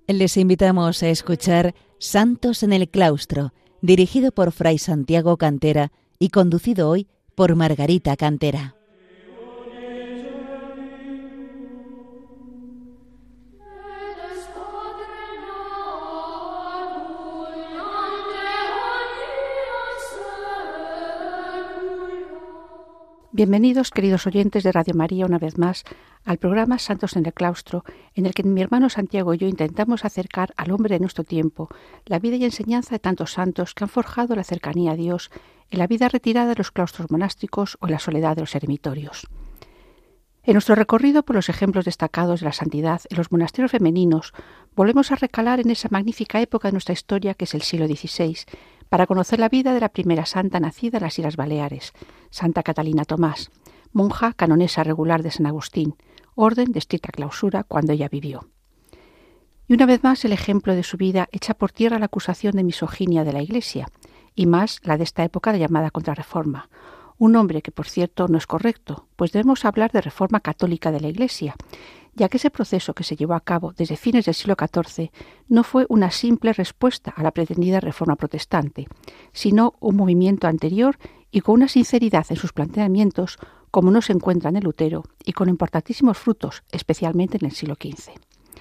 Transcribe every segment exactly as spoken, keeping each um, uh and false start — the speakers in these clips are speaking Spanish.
Les invitamos a escuchar Santos en el Claustro, dirigido por Fray Santiago Cantera y conducido hoy por Margarita Cantera. Bienvenidos, queridos oyentes de Radio María, una vez más al programa Santos en el Claustro, en el que mi hermano Santiago y yo intentamos acercar al hombre de nuestro tiempo la vida y enseñanza de tantos santos que han forjado la cercanía a Dios en la vida retirada de los claustros monásticos o en la soledad de los eremitorios. En nuestro recorrido por los ejemplos destacados de la santidad en los monasterios femeninos, volvemos a recalar en esa magnífica época de nuestra historia que es el siglo dieciséis, para conocer la vida de la primera santa nacida en las Islas Baleares, Santa Catalina Tomás, monja canonesa regular de San Agustín, orden de estricta clausura cuando ella vivió. Y una vez más el ejemplo de su vida echa por tierra la acusación de misoginia de la Iglesia, y más la de esta época de llamada Contrarreforma, un nombre que, por cierto, no es correcto, pues debemos hablar de reforma católica de la Iglesia, ya que ese proceso que se llevó a cabo desde fines del siglo catorce no fue una simple respuesta a la pretendida reforma protestante, sino un movimiento anterior y con una sinceridad en sus planteamientos como no se encuentra en el Lutero y con importantísimos frutos, especialmente en el siglo quince.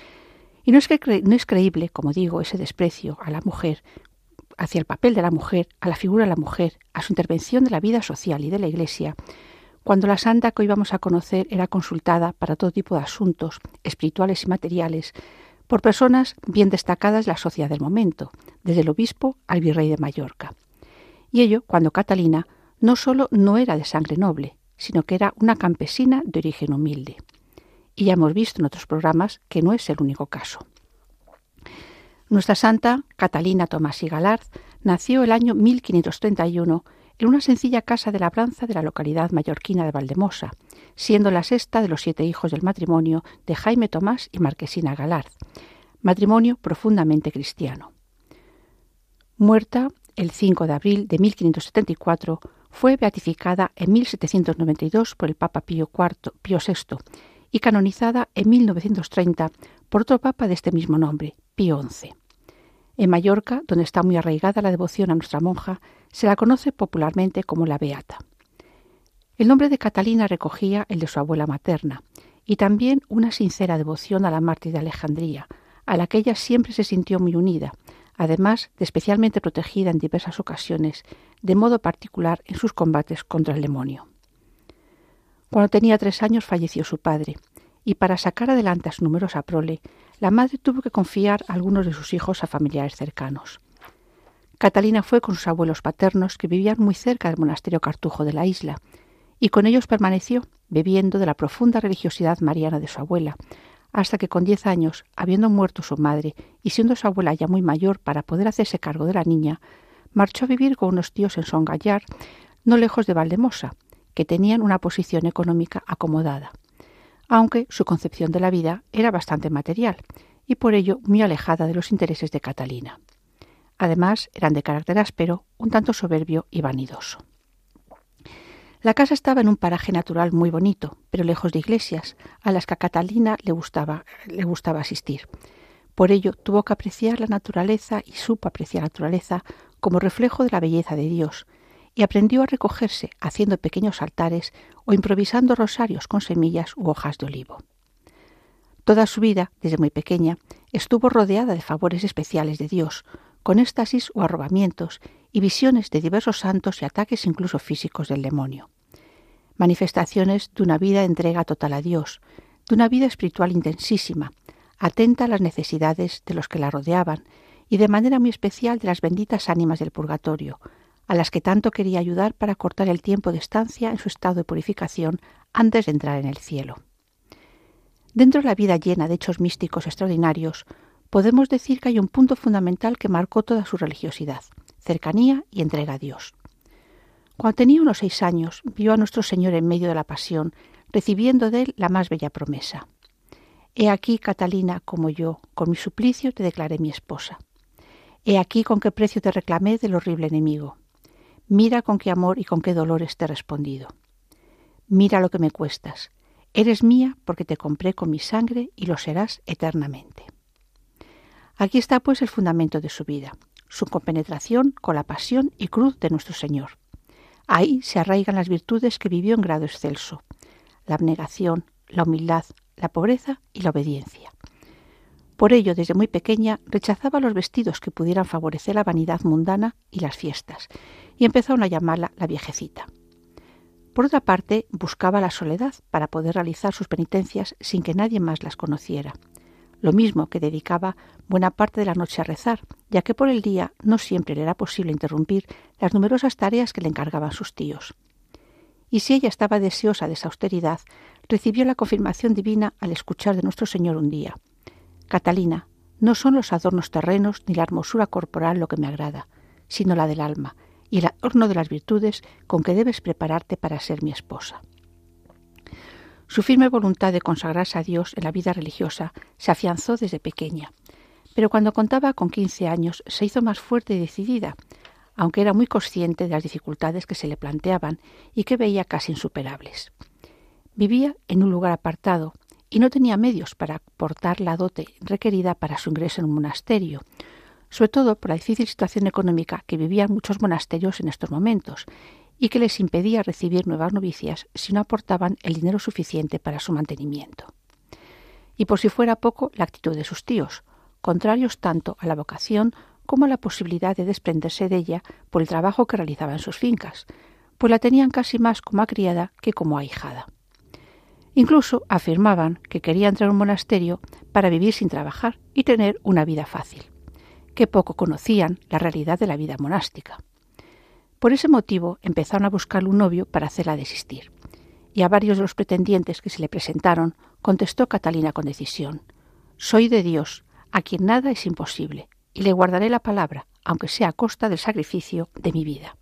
Y no es, que cre- no es creíble, como digo, ese desprecio a la mujer, hacia el papel de la mujer, a la figura de la mujer, a su intervención de la vida social y de la Iglesia, cuando la santa que hoy vamos a conocer era consultada para todo tipo de asuntos espirituales y materiales por personas bien destacadas de la sociedad del momento, desde el obispo al virrey de Mallorca. Y ello cuando Catalina no solo no era de sangre noble, sino que era una campesina de origen humilde. Y ya hemos visto en otros programas que no es el único caso. Nuestra santa, Catalina Tomás y Galard, nació el año mil quinientos treinta y uno en una sencilla casa de labranza de la localidad mallorquina de Valdemosa, siendo la sexta de los siete hijos del matrimonio de Jaime Tomás y Marquesina Galard, matrimonio profundamente cristiano. Muerta el cinco de abril de mil quinientos setenta y cuatro, fue beatificada en mil setecientos noventa y dos por el Papa Pío cuarto, Pío sexto y canonizada en mil novecientos treinta por otro papa de este mismo nombre, Pío once. En Mallorca, donde está muy arraigada la devoción a nuestra monja, se la conoce popularmente como la Beata. El nombre de Catalina recogía el de su abuela materna y también una sincera devoción a la mártir de Alejandría, a la que ella siempre se sintió muy unida, además de especialmente protegida en diversas ocasiones, de modo particular en sus combates contra el demonio. Cuando tenía tres años falleció su padre, y para sacar adelante a su numerosa prole, la madre tuvo que confiar a algunos de sus hijos a familiares cercanos. Catalina fue con sus abuelos paternos, que vivían muy cerca del monasterio Cartujo de la isla, y con ellos permaneció, bebiendo de la profunda religiosidad mariana de su abuela, hasta que con diez años, habiendo muerto su madre y siendo su abuela ya muy mayor para poder hacerse cargo de la niña, marchó a vivir con unos tíos en Son Gallar, no lejos de Valdemosa, que tenían una posición económica acomodada, aunque su concepción de la vida era bastante material y por ello muy alejada de los intereses de Catalina. Además, eran de carácter áspero, un tanto soberbio y vanidoso. La casa estaba en un paraje natural muy bonito, pero lejos de iglesias, a las que a Catalina le gustaba, le gustaba asistir. Por ello, tuvo que apreciar la naturaleza y supo apreciar la naturaleza como reflejo de la belleza de Dios, y aprendió a recogerse haciendo pequeños altares o improvisando rosarios con semillas u hojas de olivo. Toda su vida, desde muy pequeña, estuvo rodeada de favores especiales de Dios, con éxtasis o arrobamientos y visiones de diversos santos y ataques incluso físicos del demonio. Manifestaciones de una vida de entrega total a Dios, de una vida espiritual intensísima, atenta a las necesidades de los que la rodeaban y de manera muy especial de las benditas ánimas del purgatorio, a las que tanto quería ayudar para cortar el tiempo de estancia en su estado de purificación antes de entrar en el cielo. Dentro de la vida llena de hechos místicos extraordinarios, podemos decir que hay un punto fundamental que marcó toda su religiosidad: cercanía y entrega a Dios. Cuando tenía unos seis años, vio a nuestro Señor en medio de la pasión, recibiendo de él la más bella promesa: «He aquí, Catalina, como yo, con mi suplicio te declaré mi esposa. He aquí con qué precio te reclamé del horrible enemigo. Mira con qué amor y con qué dolores te he respondido. Mira lo que me cuestas. Eres mía porque te compré con mi sangre y lo serás eternamente». Aquí está pues el fundamento de su vida, su compenetración con la pasión y cruz de nuestro Señor. Ahí se arraigan las virtudes que vivió en grado excelso: la abnegación, la humildad, la pobreza y la obediencia. Por ello, desde muy pequeña, rechazaba los vestidos que pudieran favorecer la vanidad mundana y las fiestas, y empezaron a llamarla la viejecita. Por otra parte, buscaba la soledad para poder realizar sus penitencias sin que nadie más las conociera, lo mismo que dedicaba buena parte de la noche a rezar, ya que por el día no siempre le era posible interrumpir las numerosas tareas que le encargaban sus tíos. Y si ella estaba deseosa de esa austeridad, recibió la confirmación divina al escuchar de nuestro Señor un día: «Catalina, no son los adornos terrenos ni la hermosura corporal lo que me agrada, sino la del alma y el adorno de las virtudes con que debes prepararte para ser mi esposa». Su firme voluntad de consagrarse a Dios en la vida religiosa se afianzó desde pequeña, pero cuando contaba con quince años se hizo más fuerte y decidida, aunque era muy consciente de las dificultades que se le planteaban y que veía casi insuperables. Vivía en un lugar apartado y no tenía medios para aportar la dote requerida para su ingreso en un monasterio, sobre todo por la difícil situación económica que vivían muchos monasterios en estos momentos y que les impedía recibir nuevas novicias si no aportaban el dinero suficiente para su mantenimiento. Y por si fuera poco, la actitud de sus tíos, contrarios tanto a la vocación como a la posibilidad de desprenderse de ella por el trabajo que realizaba en sus fincas, pues la tenían casi más como criada que como ahijada. Incluso afirmaban que quería entrar a un monasterio para vivir sin trabajar y tener una vida fácil, que poco conocían la realidad de la vida monástica. Por ese motivo empezaron a buscarle un novio para hacerla desistir, y a varios de los pretendientes que se le presentaron contestó Catalina con decisión: «Soy de Dios, a quien nada es imposible, y le guardaré la palabra, aunque sea a costa del sacrificio de mi vida».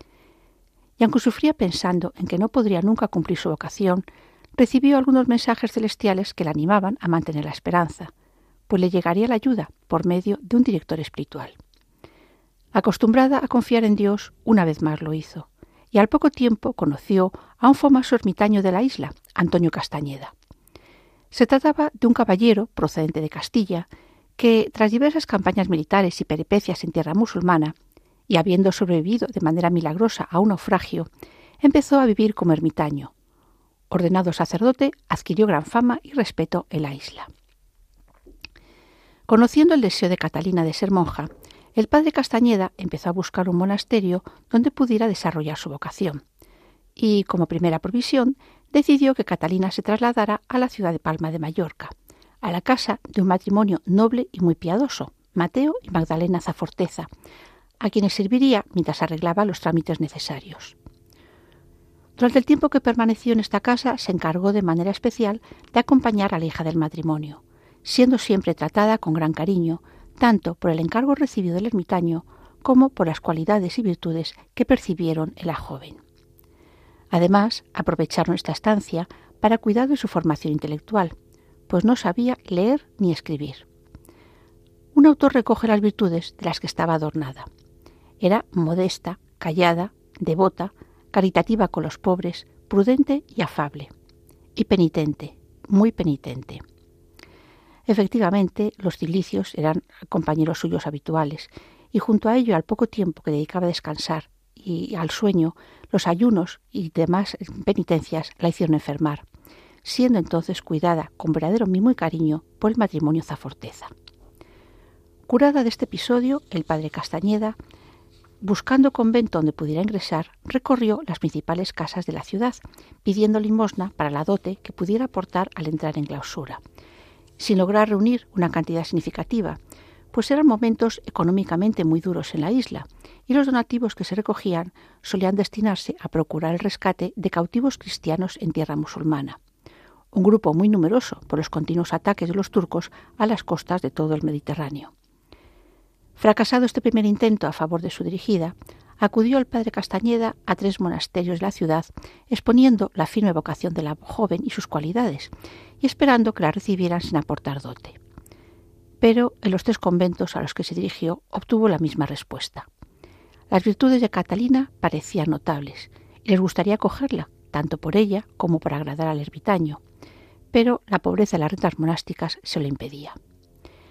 Y aunque sufría pensando en que no podría nunca cumplir su vocación, recibió algunos mensajes celestiales que la animaban a mantener la esperanza, pues le llegaría la ayuda por medio de un director espiritual. Acostumbrada a confiar en Dios, una vez más lo hizo, y al poco tiempo conoció a un famoso ermitaño de la isla, Antonio Castañeda. Se trataba de un caballero procedente de Castilla que, tras diversas campañas militares y peripecias en tierra musulmana, y habiendo sobrevivido de manera milagrosa a un naufragio, empezó a vivir como ermitaño. Ordenado sacerdote, adquirió gran fama y respeto en la isla. Conociendo el deseo de Catalina de ser monja, el padre Castañeda empezó a buscar un monasterio donde pudiera desarrollar su vocación, y, como primera provisión, decidió que Catalina se trasladara a la ciudad de Palma de Mallorca, a la casa de un matrimonio noble y muy piadoso, Mateo y Magdalena Zaforteza, a quienes serviría mientras arreglaba los trámites necesarios. Durante el tiempo que permaneció en esta casa, se encargó de manera especial de acompañar a la hija del matrimonio, siendo siempre tratada con gran cariño, tanto por el encargo recibido del ermitaño como por las cualidades y virtudes que percibieron en la joven. Además, aprovecharon esta estancia para cuidar de su formación intelectual, pues no sabía leer ni escribir. Un autor recoge las virtudes de las que estaba adornada. Era modesta, callada, devota, caritativa con los pobres, prudente y afable, y penitente, muy penitente. Efectivamente, los cilicios eran compañeros suyos habituales, y junto a ello, al poco tiempo que dedicaba a descansar y al sueño, los ayunos y demás penitencias la hicieron enfermar, siendo entonces cuidada con verdadero mimo y cariño por el matrimonio Zaforteza. Curada de este episodio, el padre Castañeda, buscando convento donde pudiera ingresar, recorrió las principales casas de la ciudad, pidiendo limosna para la dote que pudiera aportar al entrar en clausura, sin lograr reunir una cantidad significativa, pues eran momentos económicamente muy duros en la isla, y los donativos que se recogían solían destinarse a procurar el rescate de cautivos cristianos en tierra musulmana, un grupo muy numeroso por los continuos ataques de los turcos a las costas de todo el Mediterráneo. Fracasado este primer intento a favor de su dirigida, acudió el padre Castañeda a tres monasterios de la ciudad, exponiendo la firme vocación de la joven y sus cualidades, y esperando que la recibieran sin aportar dote. Pero en los tres conventos a los que se dirigió obtuvo la misma respuesta. Las virtudes de Catalina parecían notables, y les gustaría acogerla, tanto por ella como por agradar al ermitaño, pero la pobreza de las rentas monásticas se lo impedía.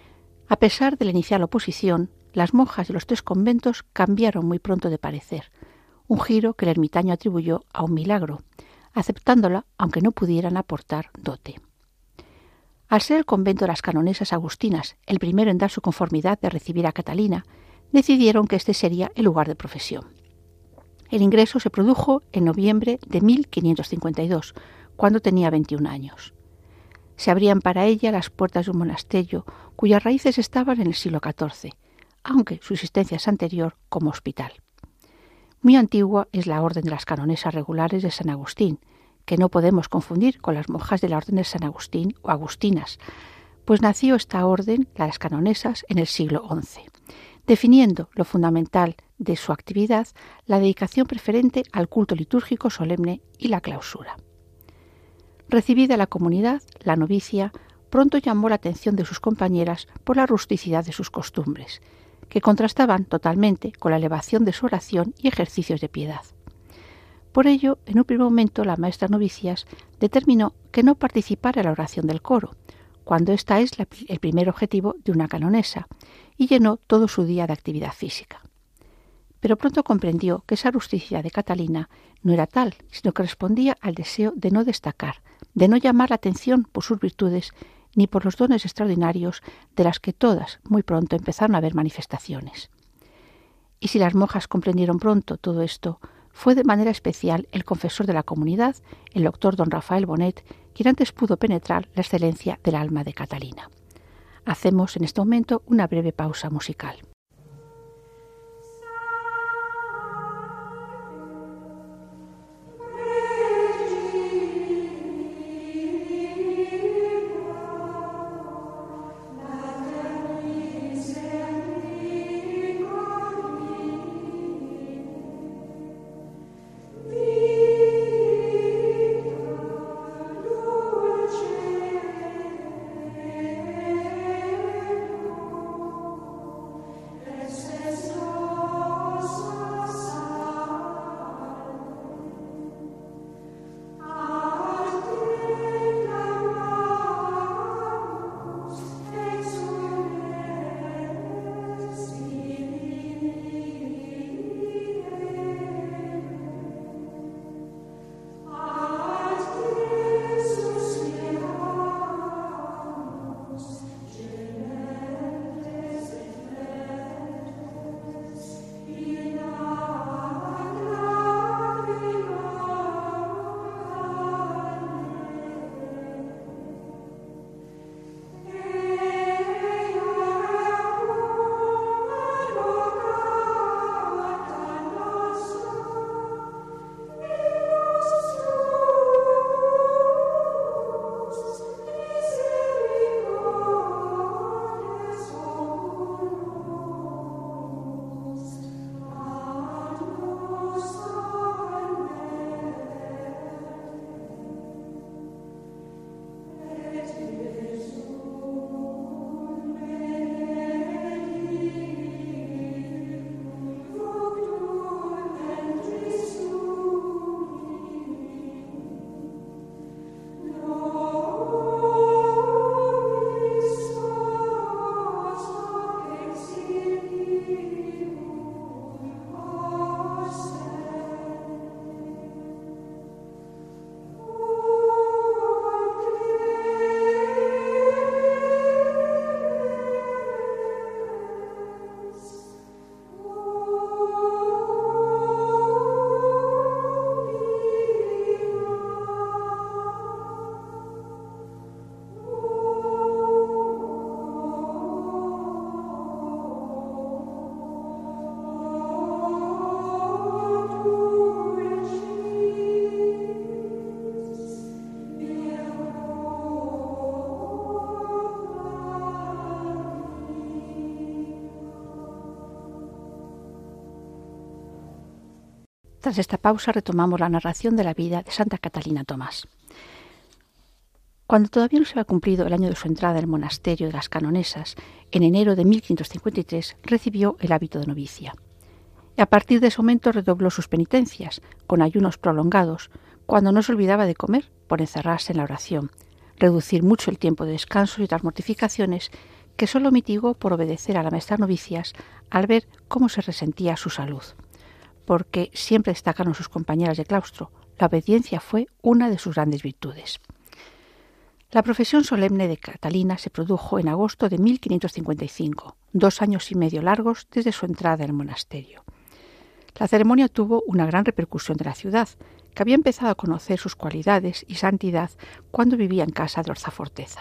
A pesar de la inicial oposición, las monjas de los tres conventos cambiaron muy pronto de parecer, un giro que el ermitaño atribuyó a un milagro, aceptándola aunque no pudieran aportar dote. Al ser el convento de las canonesas agustinas el primero en dar su conformidad de recibir a Catalina, decidieron que este sería el lugar de profesión. El ingreso se produjo en noviembre de mil quinientos cincuenta y dos, cuando tenía veintiún años. Se abrían para ella las puertas de un monasterio cuyas raíces estaban en el siglo catorce, aunque su existencia es anterior como hospital. Muy antigua es la orden de las canonesas regulares de San Agustín, que no podemos confundir con las monjas de la orden de San Agustín o agustinas, pues nació esta orden, la de las canonesas, en el siglo once, definiendo lo fundamental de su actividad, la dedicación preferente al culto litúrgico solemne y la clausura. Recibida la comunidad, la novicia pronto llamó la atención de sus compañeras por la rusticidad de sus costumbres, que contrastaban totalmente con la elevación de su oración y ejercicios de piedad. Por ello, en un primer momento, la maestra novicias determinó que no participara en la oración del coro, cuando ésta es la, el primer objetivo de una canonesa, y llenó todo su día de actividad física. Pero pronto comprendió que esa rusticidad de Catalina no era tal, sino que respondía al deseo de no destacar, de no llamar la atención por sus virtudes ni por los dones extraordinarios de las que todas muy pronto empezaron a ver manifestaciones. Y si las monjas comprendieron pronto todo esto, fue de manera especial el confesor de la comunidad, el doctor don Rafael Bonet, quien antes pudo penetrar la excelencia del alma de Catalina. Hacemos en este momento una breve pausa musical. Tras esta pausa retomamos la narración de la vida de Santa Catalina Tomás. Cuando todavía no se había cumplido el año de su entrada en el monasterio de las Canonesas, en enero de mil quinientos cincuenta y tres recibió el hábito de novicia. Y a partir de ese momento redobló sus penitencias, con ayunos prolongados, cuando no se olvidaba de comer por encerrarse en la oración, reducir mucho el tiempo de descanso y otras mortificaciones que solo mitigó por obedecer a la maestra novicias al ver cómo se resentía su salud, porque siempre destacaron sus compañeras de claustro, la obediencia fue una de sus grandes virtudes. La profesión solemne de Catalina se produjo en agosto de mil quinientos cincuenta y cinco, dos años y medio largos desde su entrada en el monasterio. La ceremonia tuvo una gran repercusión de la ciudad, que había empezado a conocer sus cualidades y santidad cuando vivía en casa de Orzaforteza.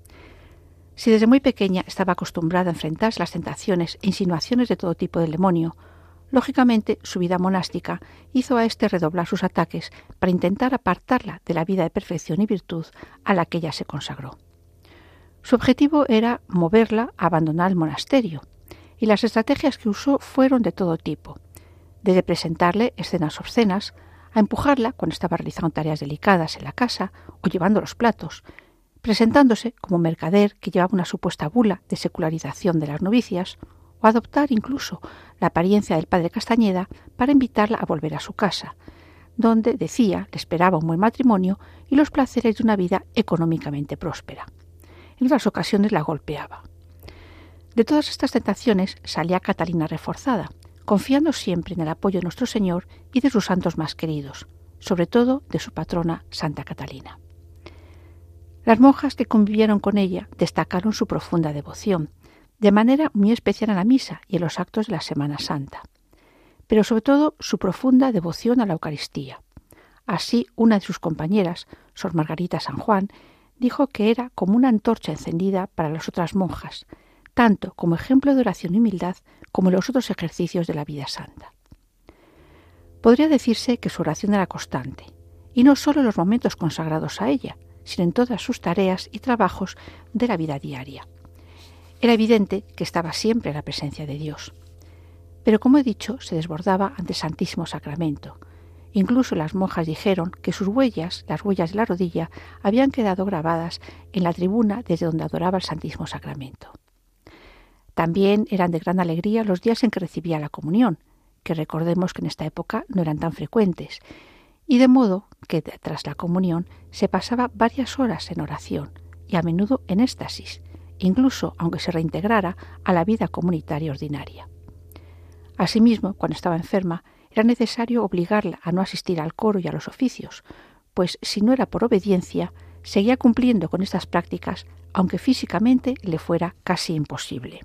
Si desde muy pequeña estaba acostumbrada a enfrentarse a las tentaciones e insinuaciones de todo tipo del demonio, lógicamente su vida monástica hizo a éste redoblar sus ataques para intentar apartarla de la vida de perfección y virtud a la que ella se consagró. Su objetivo era moverla a abandonar el monasterio, y las estrategias que usó fueron de todo tipo, desde presentarle escenas obscenas, a empujarla cuando estaba realizando tareas delicadas en la casa o llevando los platos, presentándose como mercader que llevaba una supuesta bula de secularización de las novicias, o adoptar incluso la apariencia del padre Castañeda para invitarla a volver a su casa, donde, decía, le esperaba un buen matrimonio y los placeres de una vida económicamente próspera. En otras ocasiones la golpeaba. De todas estas tentaciones salía Catalina reforzada, confiando siempre en el apoyo de nuestro Señor y de sus santos más queridos, sobre todo de su patrona Santa Catalina. Las monjas que convivieron con ella destacaron su profunda devoción, de manera muy especial en la misa y en los actos de la Semana Santa, pero sobre todo su profunda devoción a la Eucaristía. Así, una de sus compañeras, Sor Margarita San Juan, dijo que era como una antorcha encendida para las otras monjas, tanto como ejemplo de oración y humildad como en los otros ejercicios de la vida santa. Podría decirse que su oración era constante, y no solo en los momentos consagrados a ella, sino en todas sus tareas y trabajos de la vida diaria. Era evidente que estaba siempre en la presencia de Dios. Pero, como he dicho, se desbordaba ante el Santísimo Sacramento. Incluso las monjas dijeron que sus huellas, las huellas de la rodilla, habían quedado grabadas en la tribuna desde donde adoraba el Santísimo Sacramento. También eran de gran alegría los días en que recibía la comunión, que recordemos que en esta época no eran tan frecuentes, y de modo que tras la comunión se pasaba varias horas en oración y a menudo en éxtasis, incluso aunque se reintegrara a la vida comunitaria ordinaria. Asimismo, cuando estaba enferma, era necesario obligarla a no asistir al coro y a los oficios, pues si no era por obediencia, seguía cumpliendo con estas prácticas, aunque físicamente le fuera casi imposible.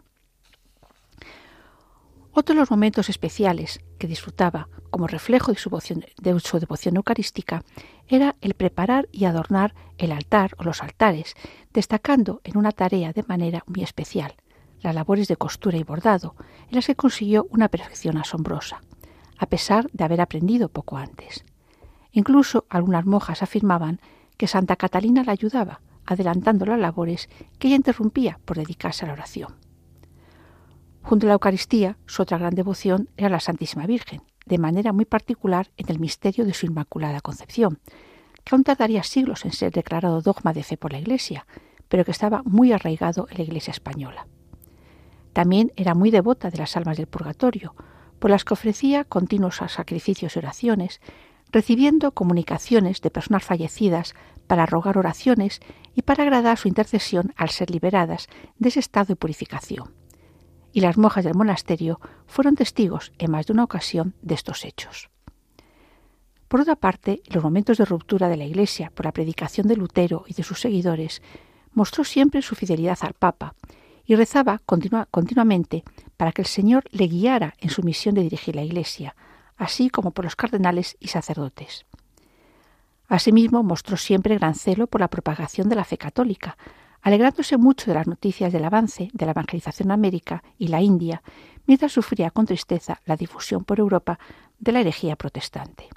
Otro de los momentos especiales que disfrutaba como reflejo de su devoción, de su devoción eucarística era el preparar y adornar el altar o los altares, destacando en una tarea de manera muy especial, las labores de costura y bordado, en las que consiguió una perfección asombrosa, a pesar de haber aprendido poco antes. Incluso algunas monjas afirmaban que Santa Catalina la ayudaba, adelantando las labores que ella interrumpía por dedicarse a la oración. Junto a la Eucaristía, su otra gran devoción era la Santísima Virgen, de manera muy particular en el misterio de su Inmaculada Concepción, que aún tardaría siglos en ser declarado dogma de fe por la Iglesia, pero que estaba muy arraigado en la Iglesia española. También era muy devota de las almas del purgatorio, por las que ofrecía continuos sacrificios y oraciones, recibiendo comunicaciones de personas fallecidas para rogar oraciones y para agradar su intercesión al ser liberadas de ese estado de purificación. Y las monjas del monasterio fueron testigos en más de una ocasión de estos hechos. Por otra parte, en los momentos de ruptura de la Iglesia por la predicación de Lutero y de sus seguidores, mostró siempre su fidelidad al Papa y rezaba continua, continuamente para que el Señor le guiara en su misión de dirigir la Iglesia, así como por los cardenales y sacerdotes. Asimismo, mostró siempre gran celo por la propagación de la fe católica, alegrándose mucho de las noticias del avance de la evangelización en América y la India, mientras sufría con tristeza la difusión por Europa de la herejía protestante.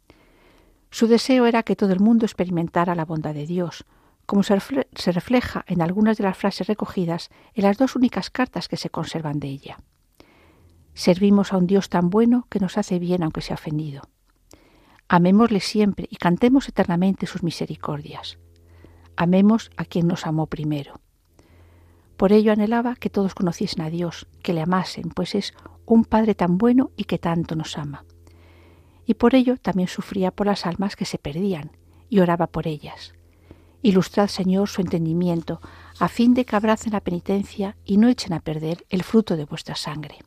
Su deseo era que todo el mundo experimentara la bondad de Dios, como se refleja en algunas de las frases recogidas en las dos únicas cartas que se conservan de ella. Servimos a un Dios tan bueno que nos hace bien aunque sea ofendido. Amémosle siempre y cantemos eternamente sus misericordias. Amemos a quien nos amó primero. Por ello anhelaba que todos conociesen a Dios, que le amasen, pues es un Padre tan bueno y que tanto nos ama. Y por ello también sufría por las almas que se perdían, y oraba por ellas. Ilustrad, Señor, su entendimiento, a fin de que abracen la penitencia y no echen a perder el fruto de vuestra sangre.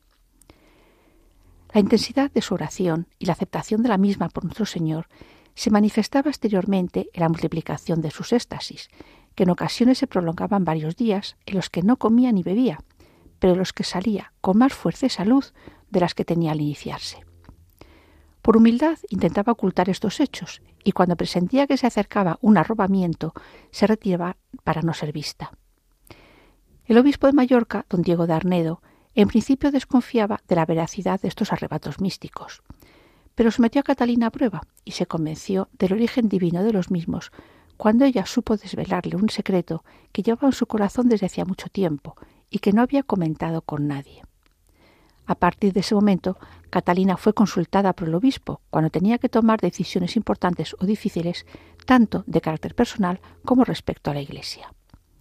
La intensidad de su oración y la aceptación de la misma por nuestro Señor se manifestaba exteriormente en la multiplicación de sus éxtasis, que en ocasiones se prolongaban varios días en los que no comía ni bebía, pero en los que salía con más fuerza y salud de las que tenía al iniciarse. Por humildad intentaba ocultar estos hechos y cuando presentía que se acercaba un arrobamiento se retiraba para no ser vista. El obispo de Mallorca, don Diego de Arnedo, en principio desconfiaba de la veracidad de estos arrebatos místicos, pero sometió a Catalina a prueba y se convenció del origen divino de los mismos cuando ella supo desvelarle un secreto que llevaba en su corazón desde hacía mucho tiempo y que no había comentado con nadie. A partir de ese momento, Catalina fue consultada por el obispo cuando tenía que tomar decisiones importantes o difíciles, tanto de carácter personal como respecto a la Iglesia.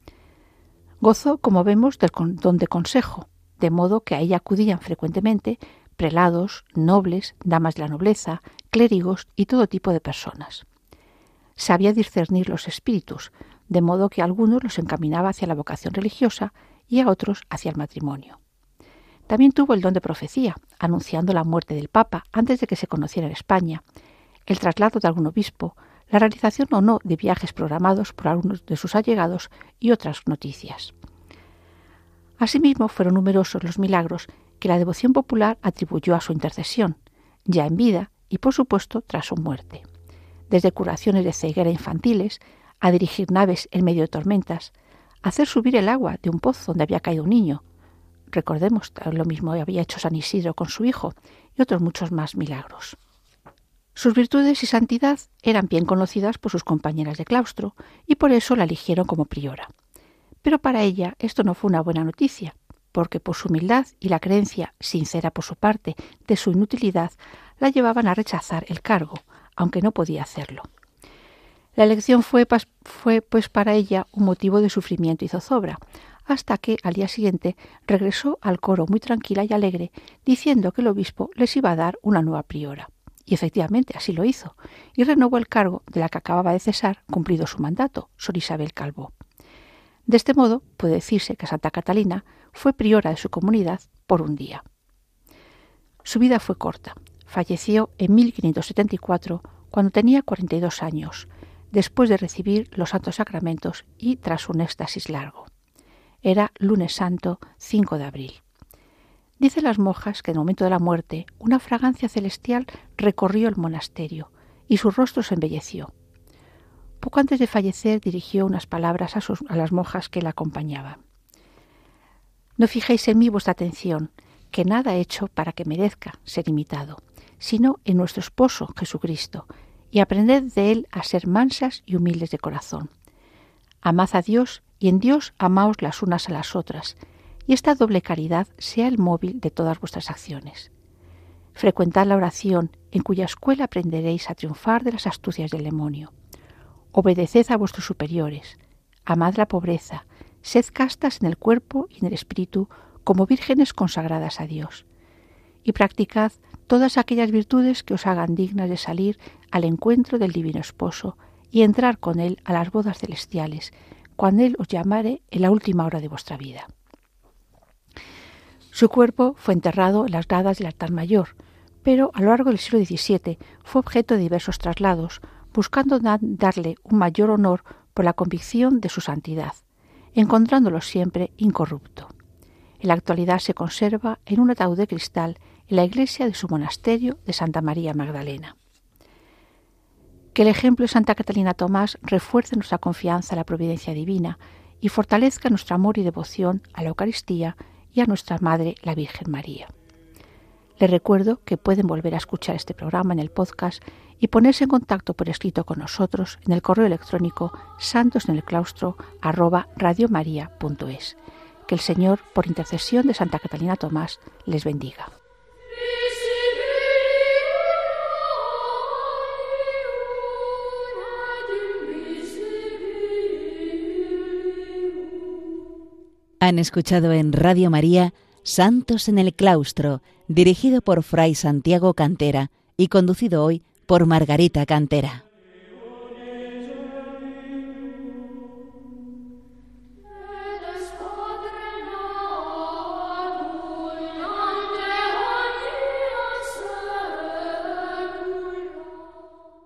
Gozó, como vemos, del don de consejo, de modo que a ella acudían frecuentemente prelados, nobles, damas de la nobleza, clérigos y todo tipo de personas. Sabía discernir los espíritus, de modo que a algunos los encaminaba hacia la vocación religiosa y a otros hacia el matrimonio. También tuvo el don de profecía, anunciando la muerte del Papa antes de que se conociera en España, el traslado de algún obispo, la realización o no de viajes programados por algunos de sus allegados y otras noticias. Asimismo, fueron numerosos los milagros que la devoción popular atribuyó a su intercesión, ya en vida y, por supuesto, tras su muerte. Desde curaciones de ceguera infantiles, a dirigir naves en medio de tormentas, a hacer subir el agua de un pozo donde había caído un niño. Recordemos, lo mismo había hecho San Isidro con su hijo y otros muchos más milagros. Sus virtudes y santidad eran bien conocidas por sus compañeras de claustro y por eso la eligieron como priora. Pero para ella esto no fue una buena noticia, porque por su humildad y la creencia, sincera por su parte, de su inutilidad, la llevaban a rechazar el cargo, aunque no podía hacerlo. La elección fue, fue pues para ella un motivo de sufrimiento y zozobra, hasta que al día siguiente regresó al coro muy tranquila y alegre, diciendo que el obispo les iba a dar una nueva priora. Y efectivamente así lo hizo, y renovó el cargo de la que acababa de cesar, cumplido su mandato, Sor Isabel Calvo. De este modo, puede decirse que Santa Catalina fue priora de su comunidad por un día. Su vida fue corta. Falleció en mil quinientos setenta y cuatro, cuando tenía cuarenta y dos años, después de recibir los santos sacramentos y tras un éxtasis largo. Era lunes santo, cinco de abril. Dicen las monjas que en el momento de la muerte una fragancia celestial recorrió el monasterio y su rostro se embelleció. Poco antes de fallecer dirigió unas palabras a, sus, a las monjas que la acompañaban. No fijéis en mí vuestra atención, que nada he hecho para que merezca ser imitado, sino en nuestro esposo Jesucristo, y aprended de él a ser mansas y humildes de corazón. Amad a Dios y en Dios amaos las unas a las otras, y esta doble caridad sea el móvil de todas vuestras acciones. Frecuentad la oración, en cuya escuela aprenderéis a triunfar de las astucias del demonio. Obedeced a vuestros superiores, amad la pobreza, sed castas en el cuerpo y en el espíritu como vírgenes consagradas a Dios, y practicad todas aquellas virtudes que os hagan dignas de salir al encuentro del divino esposo y entrar con él a las bodas celestiales, cuando él os llamare en la última hora de vuestra vida. Su cuerpo fue enterrado en las gradas del altar mayor, pero a lo largo del siglo diecisiete fue objeto de diversos traslados, buscando darle un mayor honor por la convicción de su santidad, encontrándolo siempre incorrupto. En la actualidad se conserva en un ataúd de cristal en la iglesia de su monasterio de Santa María Magdalena. Que el ejemplo de Santa Catalina Tomás refuerce nuestra confianza en la providencia divina y fortalezca nuestro amor y devoción a la Eucaristía y a nuestra Madre, la Virgen María. Les recuerdo que pueden volver a escuchar este programa en el podcast y ponerse en contacto por escrito con nosotros en el correo electrónico santosenelclaustro arroba radiomaria punto es. Que el Señor, por intercesión de Santa Catalina Tomás, les bendiga. Han escuchado en Radio María Santos en el Claustro, dirigido por Fray Santiago Cantera y conducido hoy por Margarita Cantera.